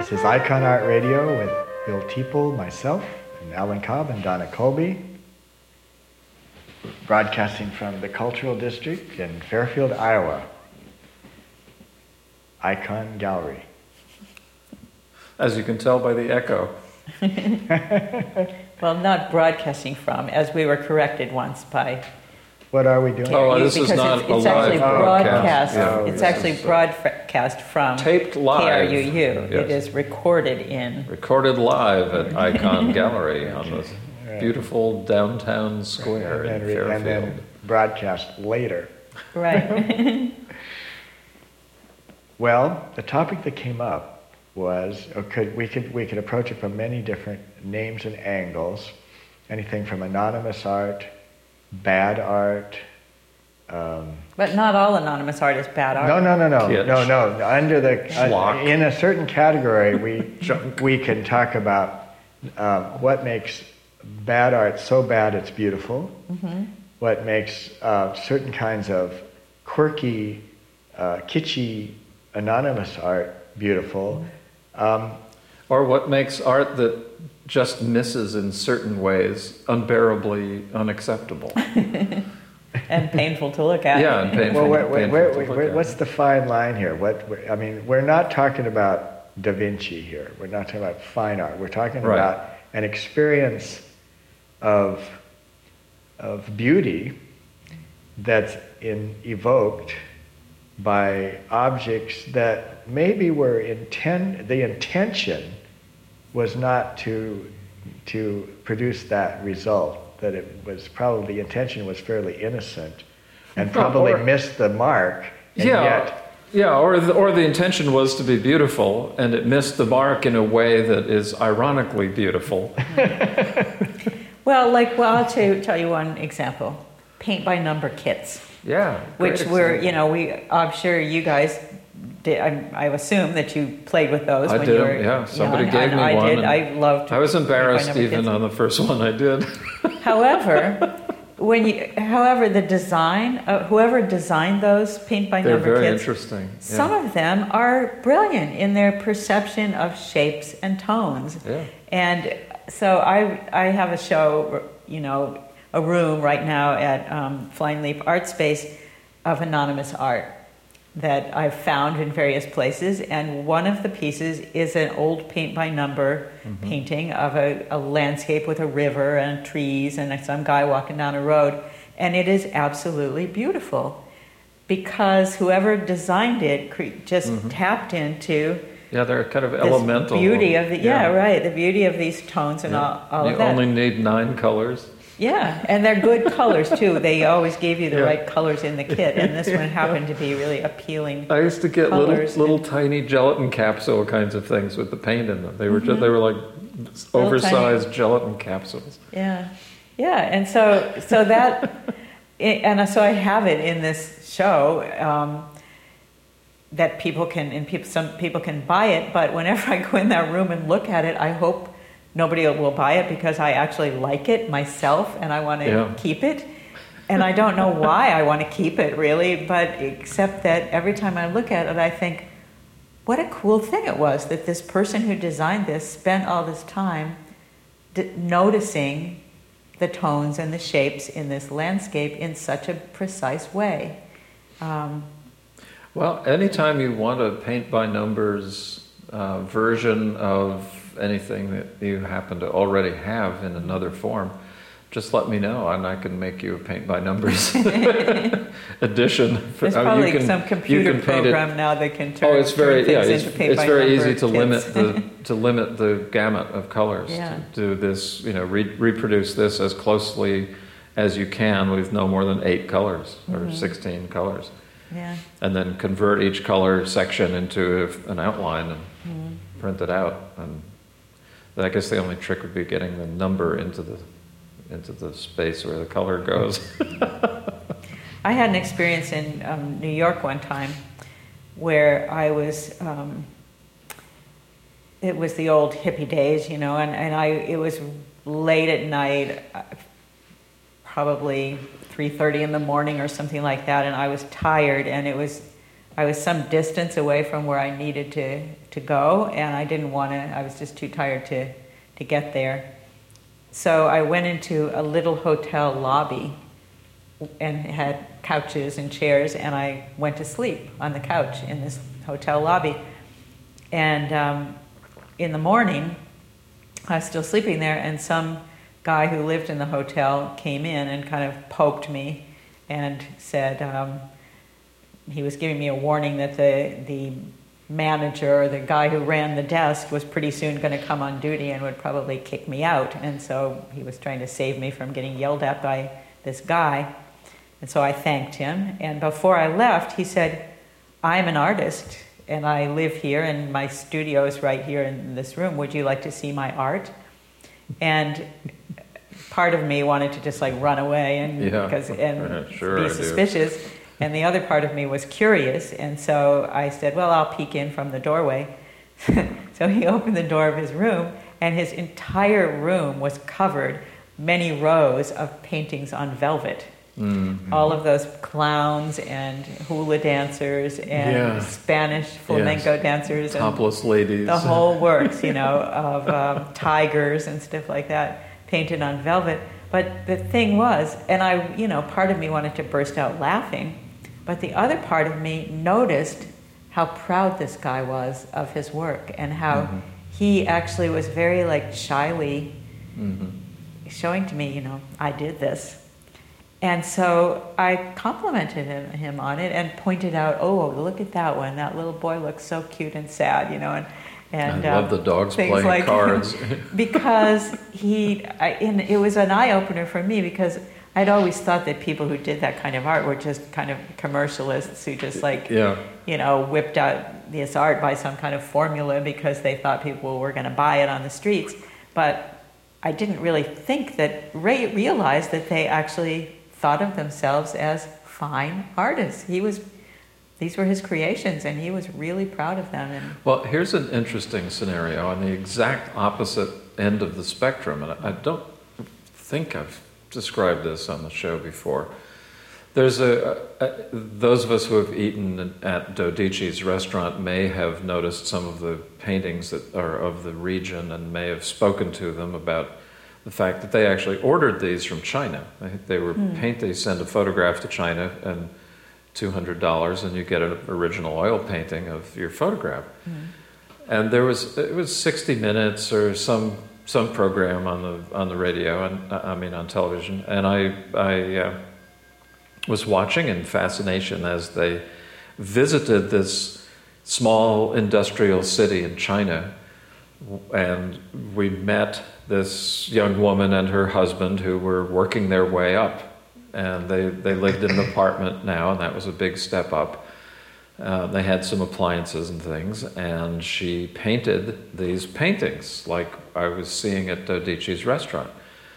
This is Icon Art Radio with Bill Teeple, myself, and Alan Cobb and Donna Colby, broadcasting from the Cultural District in Fairfield, Iowa. Icon Gallery. As you can tell by the echo. Well, not broadcasting from, as we were corrected once by... What are we doing? Oh, this is not a live broadcast. It's actually broadcast from taped live. KRUU. Yes. It is recorded in... Recorded live at Icon Gallery on this beautiful downtown square in Fairfield. And then broadcast later. Right. Well, the topic that came up was, we could approach it from many different names and angles, anything from anonymous art, bad art. But not all anonymous art is bad art. No. Kitsch. No. Under Schlock. In a certain category, we can talk about what makes bad art so bad it's beautiful. Mm-hmm. What makes certain kinds of quirky, kitschy, anonymous art beautiful. Or what makes art that just misses in certain ways unbearably unacceptable. And painful to look at. Yeah, and painful. Well, what's the fine line here? We're not talking about Da Vinci here. We're not talking about fine art. We're talking about an experience of beauty that's evoked by objects that maybe were the intention was not to produce that result, that it was probably, the intention was fairly innocent and probably missed the mark, and or the intention was to be beautiful and it missed the mark in a way that is ironically beautiful. Well, I'll tell you one example. Paint by number kits. Yeah. Which I'm sure you guys did. I assume that you played with those when you were young. Somebody gave me I one. Did. I loved. I was embarrassed even on the first one I did. However, the design, whoever designed those paint by number kits, they're very interesting. Yeah. Some of them are brilliant in their perception of shapes and tones. Yeah. And so I have a show, a room right now at Flying Leaf Art Space of anonymous art that I've found in various places, and one of the pieces is an old paint by number painting of a landscape with a river and trees and some guy walking down a road, and it is absolutely beautiful because whoever designed it just tapped into they're kind of elemental beauty of the beauty of these tones and all of that. You only need 9 colors. Yeah, and they're good colors too. They always gave you the right colors in the kit, and this one happened to be really appealing. I used to get little tiny gelatin capsule kinds of things with the paint in them. They were they were like oversized gelatin capsules. Yeah, and so that, and so I have it in this show that some people can buy it. But whenever I go in that room and look at it, I hope nobody will buy it because I actually like it myself and I want to keep it. And I don't know why I want to keep it really, but except that every time I look at it, I think, what a cool thing it was that this person who designed this spent all this time noticing the tones and the shapes in this landscape in such a precise way. Well, anytime you want a paint by numbers version of anything that you happen to already have in another form, just let me know and I can make you a paint by numbers edition. There's probably some computer program now that can turn things into paint by number. It's very easy to limit the gamut of colors. Yeah. To do this, reproduce this as closely as you can with no more than 8 colors or 16 colors. Yeah. And then convert each color section into an outline and print it out. And I guess the only trick would be getting the number into the space where the color goes. I had an experience in New York one time where I was. It was the old hippie days, and it was late at night, probably 3:30 in the morning or something like that, and I was tired, and it was I was some distance away from where I needed to go, and I didn't want to, I was just too tired to get there. So I went into a little hotel lobby and had couches and chairs, and I went to sleep on the couch in this hotel lobby. And in the morning, I was still sleeping there, and some guy who lived in the hotel came in and kind of poked me and said he was giving me a warning that the manager or the guy who ran the desk was pretty soon going to come on duty and would probably kick me out. And so he was trying to save me from getting yelled at by this guy. And so I thanked him. And before I left, he said, "I'm an artist and I live here and my studio is right here in this room. Would you like to see my art?" And part of me wanted to just like run away and be suspicious. And the other part of me was curious, and so I said, "Well, I'll peek in from the doorway." So he opened the door of his room, and his entire room was covered, many rows of paintings on velvet. Mm-hmm. All of those clowns and hula dancers and Spanish flamenco dancers. Topless ladies. The whole works, of tigers and stuff like that, painted on velvet. But the thing was, and I, part of me wanted to burst out laughing, but the other part of me noticed how proud this guy was of his work and how he actually was very shyly showing to me, I did this. And so I complimented him on it and pointed out, "Oh, look at that one. That little boy looks so cute and sad, And I love the dogs playing cards. Because it was an eye-opener for me, because I'd always thought that people who did that kind of art were just kind of commercialists who just whipped out this art by some kind of formula because they thought people were going to buy it on the streets. But I didn't really think that, realize that they actually thought of themselves as fine artists. These were his creations, and he was really proud of them. Well, here's an interesting scenario on the exact opposite end of the spectrum, and I don't think I've described this on the show before. There's those of us who have eaten at Dodici's restaurant may have noticed some of the paintings that are of the region and may have spoken to them about the fact that they actually ordered these from China. They were they send a photograph to China and $200 and you get an original oil painting of your photograph. And it was 60 Minutes or some program on the radio, and on television, and I was watching in fascination as they visited this small industrial city in China, and we met this young woman and her husband who were working their way up, and they lived in an apartment now, and that was a big step up. They had some appliances and things, and she painted these paintings like I was seeing at Dodici's restaurant.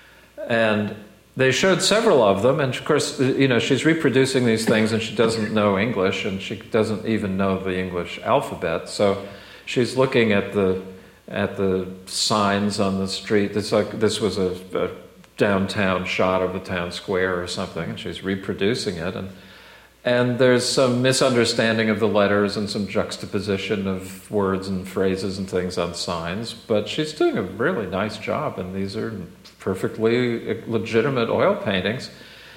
And they showed several of them, and of course, she's reproducing these things, and she doesn't know English, and she doesn't even know the English alphabet. So she's looking at the signs on the street. This was a downtown shot of the town square or something, and she's reproducing it, and there's some misunderstanding of the letters and some juxtaposition of words and phrases and things on signs, but she's doing a really nice job, and these are perfectly legitimate oil paintings.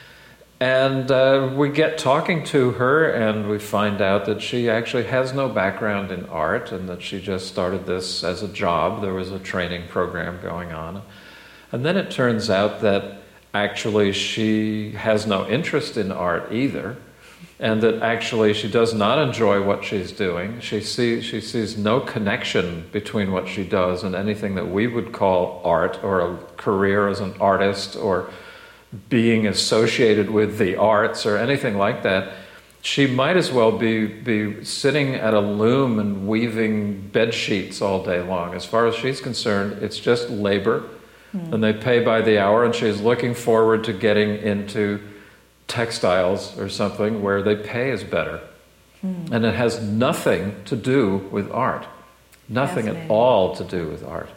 And we get talking to her, and we find out that she actually has no background in art, and that she just started this as a job. There was a training program going on. And then it turns out that actually she has no interest in art either, and that actually she does not enjoy what she's doing. She sees no connection between what she does and anything that we would call art, or a career as an artist, or being associated with the arts, or anything like that. She might as well be sitting at a loom and weaving bed sheets all day long. As far as she's concerned, it's just labor, and they pay by the hour, and she's looking forward to getting into textiles or something where they pay is better. And it has nothing to do with art. Nothing at all to do with art.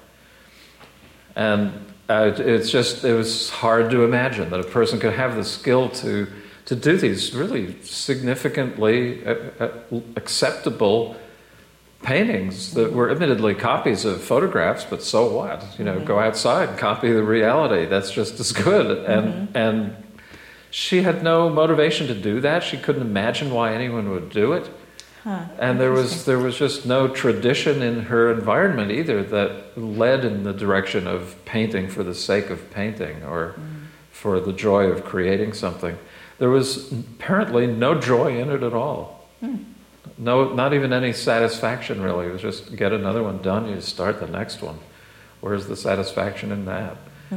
And it was hard to imagine that a person could have the skill to to do these really significantly acceptable paintings that were admittedly copies of photographs, but so what? You know, go outside and copy the reality. That's just as good. And she had no motivation to do that. She couldn't imagine why anyone would do it. And there was just no tradition in her environment either that led in the direction of painting for the sake of painting or for the joy of creating something. There was apparently no joy in it at all. No, not even any satisfaction really. It was just get another one done, you start the next one. Where's the satisfaction in that?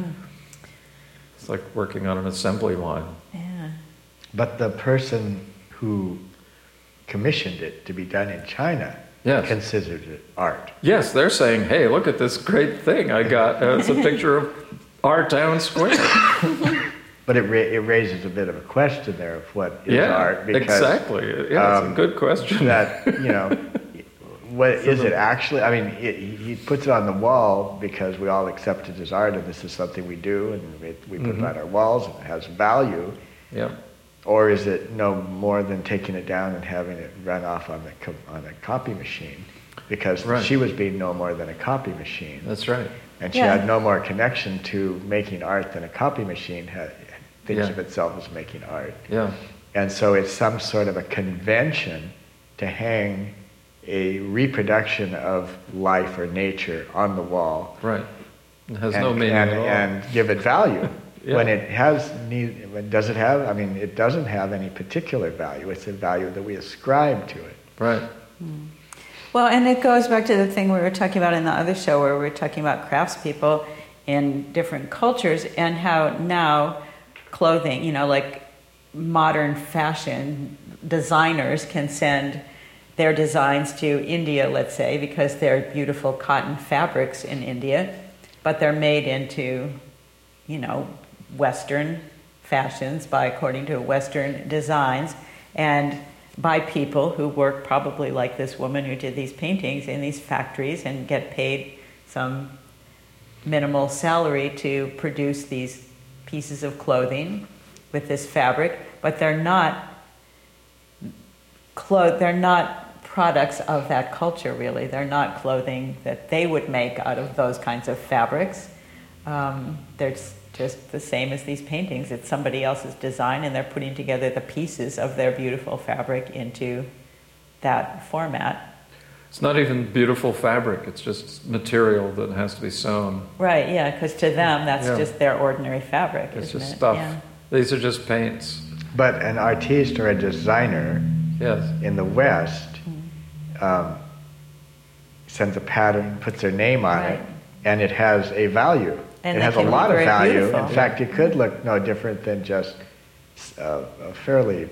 It's like working on an assembly line. Yeah. But the person who commissioned it to be done in China considered it art. Yes, they're saying, hey, look at this great thing I got. It's a picture of our town square. But it raises a bit of a question there of what is art. Because, exactly. Yeah, it's a good question. That, you know, what is it actually? I mean, he puts it on the wall because we all accept it as art, and this is something we do, and we put it on our walls, and it has value. Yeah. Or is it no more than taking it down and having it run off on a copy machine? Because she was being no more than a copy machine. That's right. And she had no more connection to making art than a copy machine thinks of itself as making art. Yeah. And so it's some sort of a convention to hang a reproduction of life or nature on the wall. Right. It has no meaning at all. And give it value. When it does it have? I mean, it doesn't have any particular value. It's a value that we ascribe to it. Right. Well, and it goes back to the thing we were talking about in the other show, where we were talking about craftspeople in different cultures and how now clothing, you know, like modern fashion designers can send their designs to India, let's say, because they're beautiful cotton fabrics in India, but they're made into, you know, Western fashions according to Western designs and by people who work probably like this woman who did these paintings in these factories and get paid some minimal salary to produce these pieces of clothing with this fabric, but they're not products of that culture, really. They're not clothing that they would make out of those kinds of fabrics. They're just the same as these paintings. It's somebody else's design, and they're putting together the pieces of their beautiful fabric into that format. It's not even beautiful fabric. It's just material that has to be sewn. Right, yeah, because to them, that's just their ordinary fabric, it's isn't just it? stuff. Yeah. These are just paints. But an artiste or a designer in the West sends a pattern, puts their name on it, and it has a value. And it has a lot of value. Beautiful. In fact, it could look no different than just a fairly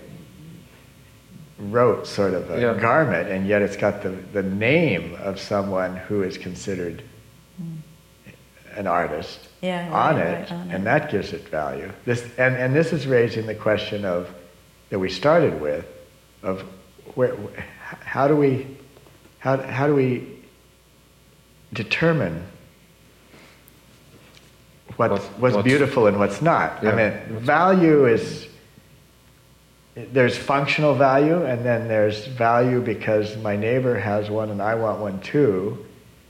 rote sort of a garment, and yet it's got the name of someone who is considered an artist on it, and that gives it value. This is raising the question of that we started with, of how do we determine what's beautiful and what's not? Yeah. I mean, value is, there's functional value, and then there's value because my neighbor has one and I want one too.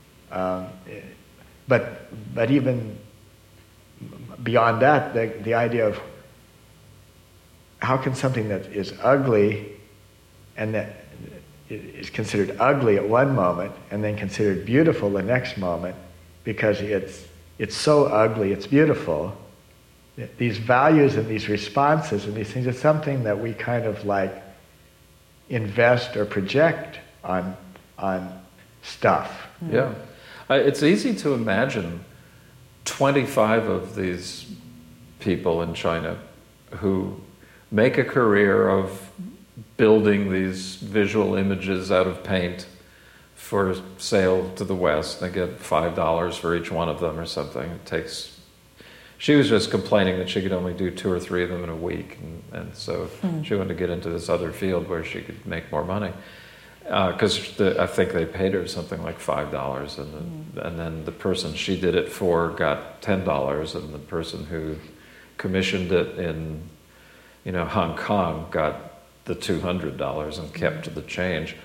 But even beyond that, the idea of how can something that is ugly and that is considered ugly at one moment and then considered beautiful the next moment because it's so ugly, it's beautiful. These values and these responses and these things are something that we kind of like invest or project on stuff. Yeah. It's easy to imagine 25 of these people in China who make a career of building these visual images out of paint for sale to the West. They get $5 for each one of them or something. She was just complaining that she could only do 2 or 3 of them in a week, and so she wanted to get into this other field where she could make more money. Because I think they paid her something like $5, and then the person she did it for got $10, and the person who commissioned it in Hong Kong got the $200 and kept the change.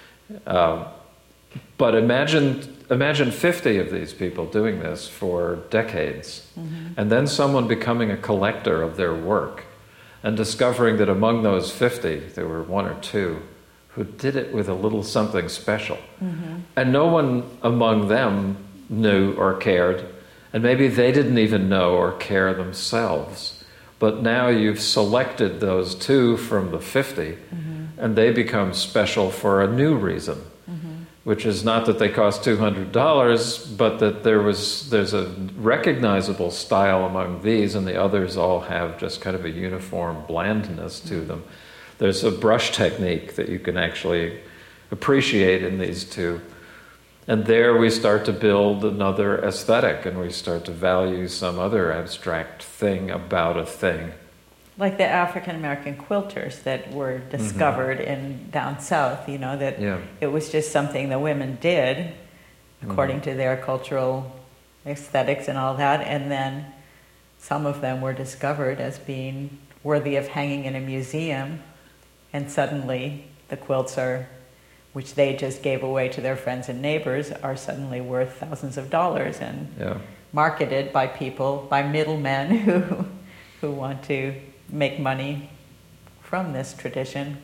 But imagine 50 of these people doing this for decades, and then someone becoming a collector of their work and discovering that among those 50, there were one or two who did it with a little something special. And no one among them knew or cared, and maybe they didn't even know or care themselves. But now you've selected those two from the 50, and they become special for a new reason, which is not that they cost $200, but that there's a recognizable style among these, and the others all have just kind of a uniform blandness to them. There's a brush technique that you can actually appreciate in these two. And there we start to build another aesthetic, and we start to value some other abstract thing about a thing. Like the African American quilters that were discovered in down south, that it was just something the women did according to their cultural aesthetics and all that, and then some of them were discovered as being worthy of hanging in a museum, and suddenly the quilts which they just gave away to their friends and neighbors, are suddenly worth thousands of dollars and marketed by people, by middlemen who want to make money from this tradition.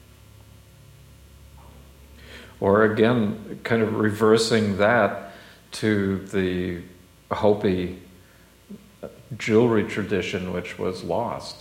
Or again, kind of reversing that to the Hopi jewelry tradition, which was lost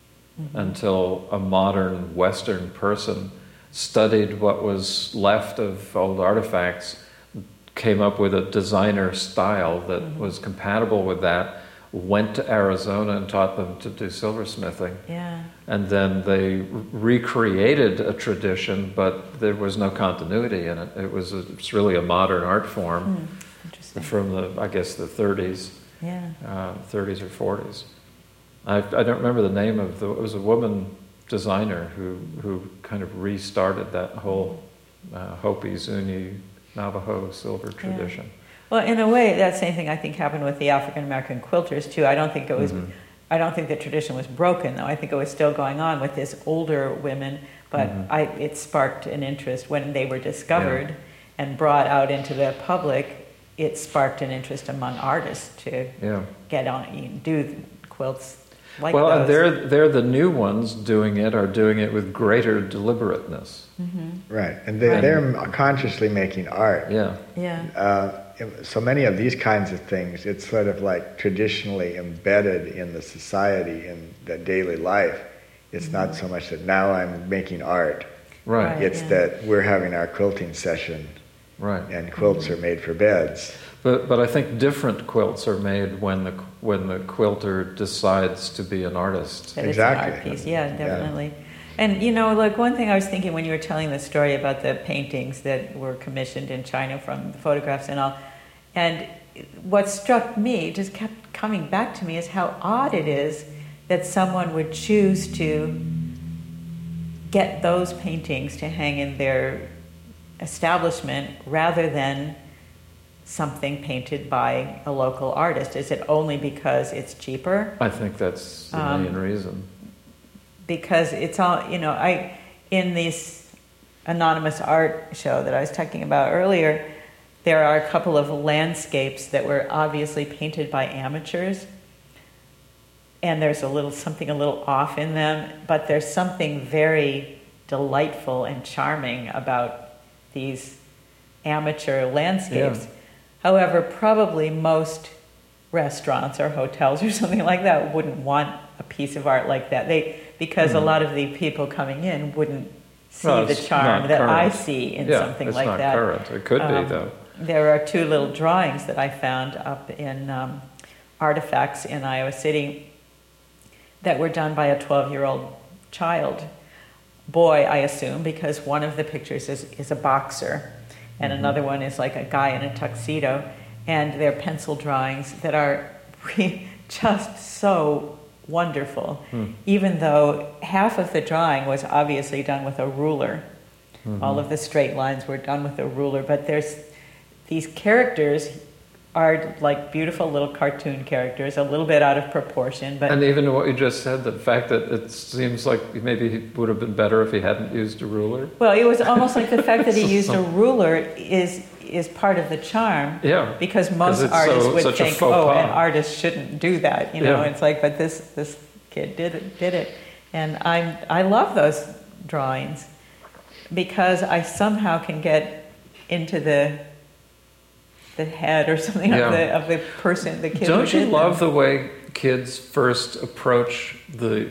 until a modern Western person studied what was left of old artifacts, came up with a designer style that was compatible with that, went to Arizona and taught them to do silversmithing. And then they recreated a tradition, but there was no continuity in it. It's really a modern art form from the 30s, 30s or 40s. I don't remember the name of it was a woman designer who kind of restarted that whole Hopi, Zuni, Navajo silver tradition. Well, in a way, that same thing I think happened with the African American quilters too. I don't think it was. I don't think the tradition was broken, though. I think it was still going on with these older women. But it sparked an interest when they were discovered and brought out into the public. It sparked an interest among artists to get on, do quilts. Like and they're the new ones doing it with greater deliberateness. Right, and they're consciously making art. So many of these kinds of things, it's sort of like traditionally embedded in the society, in the daily life. It's not so much that now I'm making art. Right. It's that we're having our quilting session. Right. And quilts are made for beds. But I think different quilts are made when the quilter decides to be an artist. That exactly. It's an art piece. Yeah, definitely. And like one thing I was thinking when you were telling the story about the paintings that were commissioned in China from the photographs and all, and what struck me, just kept coming back to me, is how odd it is that someone would choose to get those paintings to hang in their establishment rather than something painted by a local artist. Is it only because it's cheaper? I think that's the main reason. Because it's all, in this anonymous art show that I was talking about earlier, there are a couple of landscapes that were obviously painted by amateurs, and there's something a little off in them, but there's something very delightful and charming about these amateur landscapes. However, probably most restaurants or hotels or something like that wouldn't want a piece of art like that. Because a lot of the people coming in wouldn't see the charm that I see in something like that. It's not current. It could be, though. There are two little drawings that I found up in Artifacts in Iowa City that were done by a 12-year-old child. Boy, I assume, because one of the pictures is a boxer, and another one is like a guy in a tuxedo, and they're pencil drawings that are just so wonderful, even though half of the drawing was obviously done with a ruler. All of the straight lines were done with a ruler, but there's these characters are like beautiful little cartoon characters, a little bit out of proportion, but And even what you just said, the fact that it seems like maybe it would have been better if he hadn't used a ruler. well, it was almost like the fact that he used a ruler is part of the charm. Yeah, Because most it's artists so- would such a think, faux oh, pas. an artist shouldn't do that. You know, Yeah. it's like, but this kid did it, and I love those drawings because I somehow can get into the head or something Yeah. of the person, the kid. Don't who you did love them. the way kids first approach the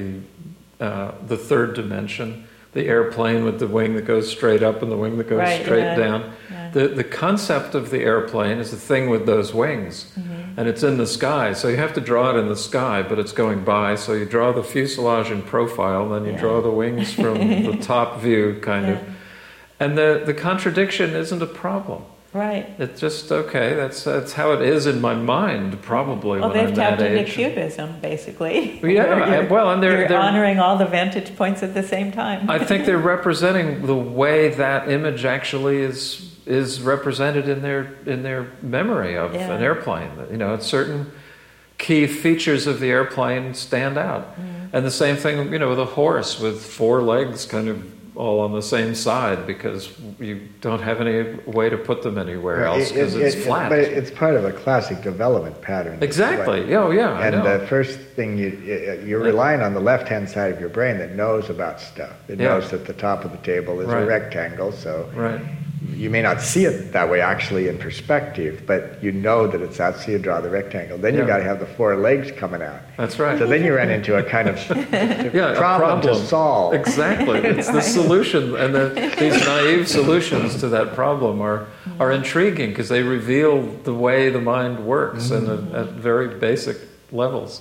third dimension, the airplane with the wing that goes straight up and the wing that goes Right, straight yeah, down? yeah. The concept of the airplane is the thing with those wings, and it's in the sky. So you have to draw it in the sky, but it's going by. So you draw the fuselage in profile, then you Yeah. draw the wings from the top view, kind of. Yeah. And the contradiction isn't a problem. Right. It's just okay. That's how it is in my mind, probably. Well, when they've I'm that tapped into age. cubism, basically. Yeah, well, and you're they're honoring all the vantage points at the same time. I think they're representing the way that image actually is represented in their memory of Yeah. an airplane. You know, certain key features of the airplane stand out, and the same thing, you know, with a horse with four legs, kind of all on the same side, because you don't have any way to put them anywhere else because it's flat. But it's part of a classic development pattern. Exactly. Right? Oh, yeah. I And know. the first thing you're relying on the left-hand side of your brain that knows about stuff. It Yeah. knows that the top of the table is Right. a rectangle, so Right. you may not see it that way actually in perspective, but you know that it's that, so you draw the rectangle. Then you Yeah. got to have the four legs coming out. That's right. So then you run into a kind of Yeah, a problem to solve. Exactly. It's the solution, and these naive solutions to that problem are intriguing because they reveal the way the mind works and at very basic levels.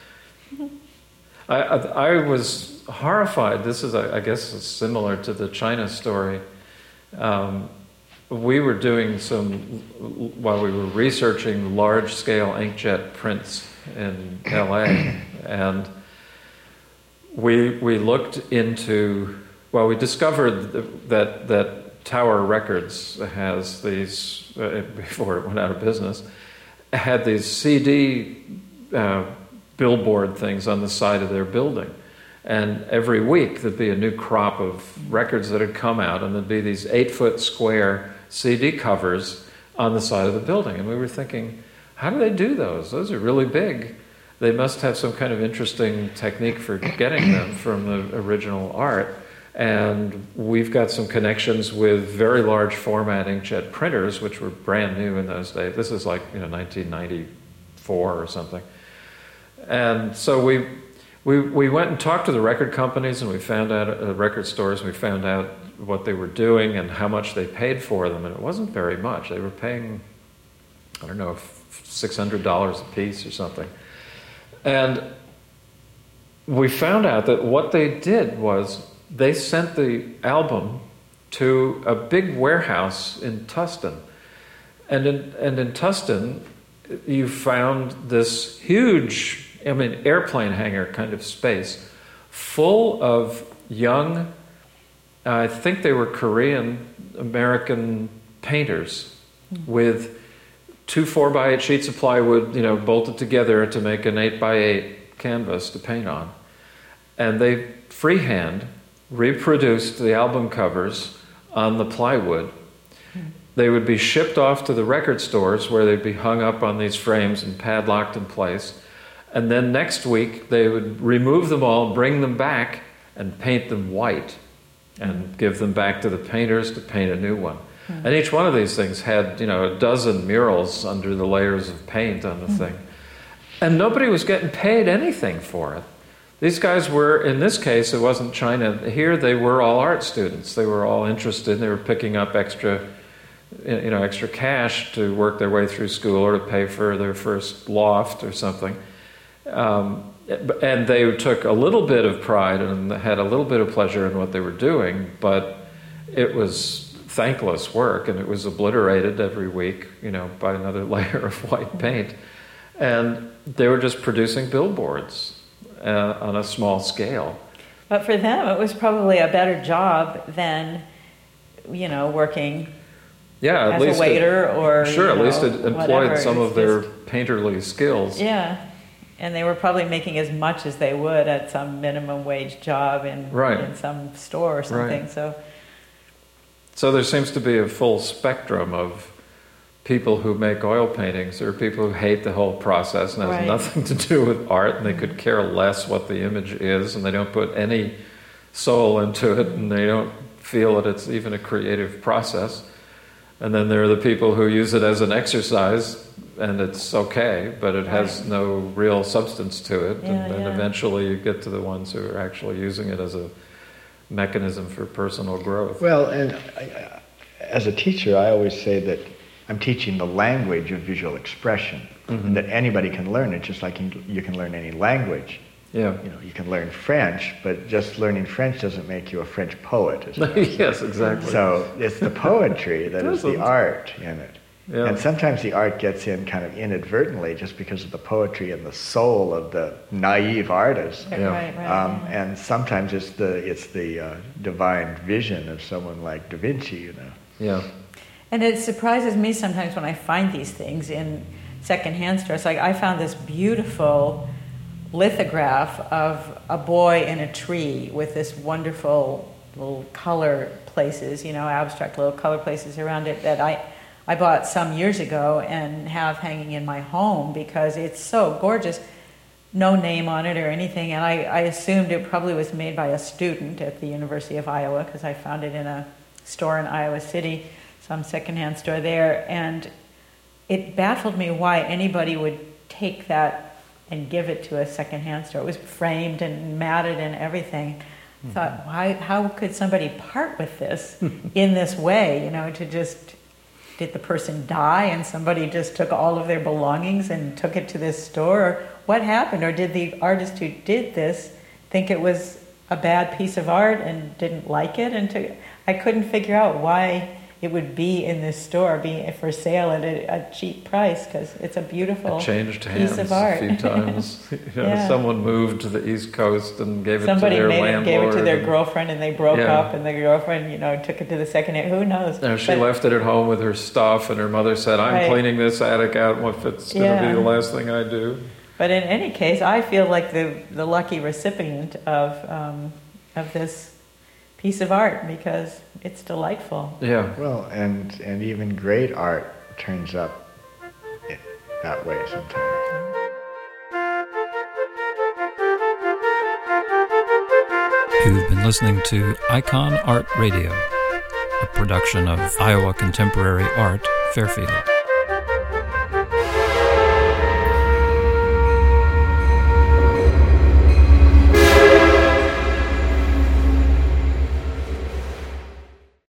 I was horrified. This is, I guess, similar to the China story. We were doing while we were researching large-scale inkjet prints in LA, and we looked into, well, we discovered that Tower Records has these, before it went out of business, had these CD billboard things on the side of their building. And every week there'd be a new crop of records that had come out, and there'd be these 8-foot square CD covers on the side of the building. And we were thinking, how do they do those? Those are really big. They must have some kind of interesting technique for getting them from the original art. And we've got some connections with very large format inkjet printers, which were brand new in those days. This is like 1994 or something. And so we went and talked to the record companies, and we found out record stores, and we found out what they were doing and how much they paid for them, and it wasn't very much. They were paying, I don't know, $600 a piece or something. And we found out that what they did was they sent the album to a big warehouse in Tustin. And in Tustin, you found this huge, airplane hangar kind of space full of young, I think they were Korean American painters with 2 4x8 sheets of plywood, bolted together to make an 8x8 canvas to paint on. And they freehand reproduced the album covers on the plywood. They would be shipped off to the record stores where they'd be hung up on these frames and padlocked in place. And then next week they would remove them all, bring them back, and paint them white and give them back to the painters to paint a new one. And each one of these things had, a dozen murals under the layers of paint on the thing. And nobody was getting paid anything for it. These guys were, in this case, it wasn't China. Here they were all art students. They were all interested. They were picking up extra cash to work their way through school or to pay for their first loft or something. And they took a little bit of pride and had a little bit of pleasure in what they were doing, but it was thankless work, and it was obliterated every week, by another layer of white paint. And they were just producing billboards on a small scale. But for them, it was probably a better job than, working Yeah, at as least a waiter or sure, you at know, least it employed whatever. some It's of their just- painterly skills. Yeah, and they were probably making as much as they would at some minimum wage job in some store or something. Right. So there seems to be a full spectrum of people who make oil paintings. There are people who hate the whole process and has Right. nothing to do with art, and they could care less what the image is, and they don't put any soul into it, and they don't feel that it's even a creative process. And then there are the people who use it as an exercise, and it's okay, but it has no real substance to it. Yeah, and then yeah. eventually you get to the ones who are actually using it as a mechanism for personal growth. Well, and as a teacher, I always say that I'm teaching the language of visual expression, and that anybody can learn it, just like you can learn any language. Yeah. You know, you can learn French, but just learning French doesn't make you a French poet. As well. Yes, exactly. So it's the poetry that is the Doesn't. art in it. Yeah. And sometimes the art gets in kind of inadvertently just because of the poetry and the soul of the naive artist. Right, Yeah. right, yeah. And sometimes it's the divine vision of someone like Da Vinci, you know. Yeah. And it surprises me sometimes when I find these things in secondhand stores. Like I found this beautiful lithograph of a boy in a tree with this wonderful little color places, you know, abstract little color places around it that I bought some years ago and have hanging in my home because it's so gorgeous. No name on it or anything, and I assumed it probably was made by a student at the University of Iowa because I found it in a store in Iowa City, some secondhand store there, and it baffled me why anybody would take that and give it to a secondhand store. It was framed and matted and everything. I thought, how could somebody part with this in this way, you know, to just, did the person die and somebody just took all of their belongings and took it to this store? Or what happened? Or did the artist who did this think it was a bad piece of art and didn't like it? And I couldn't figure out why it would be in this store, being for sale at a cheap price, because it's a beautiful It changed hands piece of art. a few times. You know, Yeah. Someone moved to the East Coast and gave Somebody it to their made landlord. it, gave it to their and- girlfriend, and they broke Yeah. up, and the girlfriend, you know, took it to the second hand. Who knows? No, she But- left it at home with her stuff, and her mother said, "I'm Right. cleaning this attic out. What if it's going to Yeah. be the last thing I do?" But in any case, I feel like the lucky recipient of this piece of art because it's delightful. Yeah. Well, and even great art turns up that way sometimes. You've been listening to Icon Art Radio, a production of Iowa Contemporary Art, Fairfield.